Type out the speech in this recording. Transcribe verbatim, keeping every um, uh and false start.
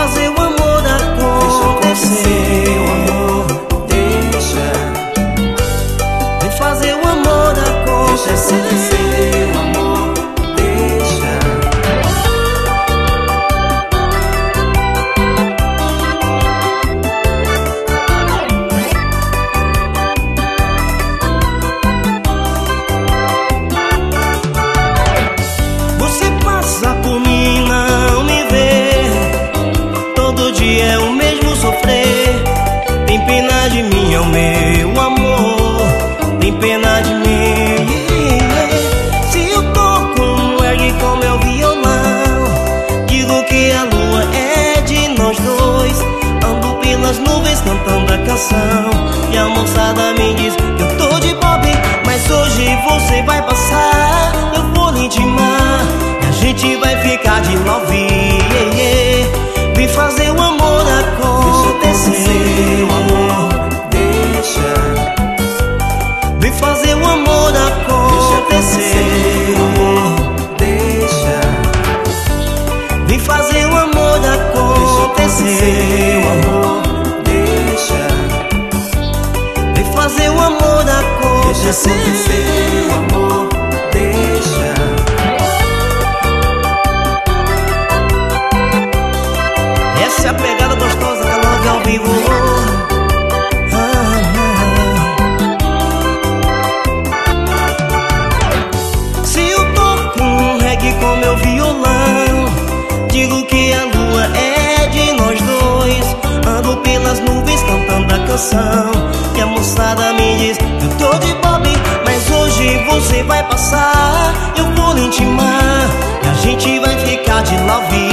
fazer o amor acontecer, amor, deixa. vem fazer o amor acontecer, o amor, deixa. Você passa por mim, não me vê. Todo dia é o mesmo sofrer. Tem pena de mim, é o meu amor. Tem pena de mim. Se eu toco um reggae com meu violão, digo que a lua é de nós dois. Ando pelas nuvens cantando a canção, e a moçada me diz que eu tô de bob. Mas hoje você vai passar, eu vou lhe intimar, e a gente vai ficar de novinha. Vem fazer o amor acontecer, o amor, deixa. vem fazer o amor acontecer, o amor, deixa. vem fazer o amor acontecer, o amor, deixa. vem fazer o amor acontecer, o amor, deixa. Essa é a pegada gostosa da Love ao vivo. Se eu toco um reggae com meu violão, digo que a lua é de nós dois. Ando pelas nuvens cantando a canção, e a moçada me diz que eu tô de bob. Mas hoje você vai passar, eu vou lhe intimar, e a gente vai ficar de love.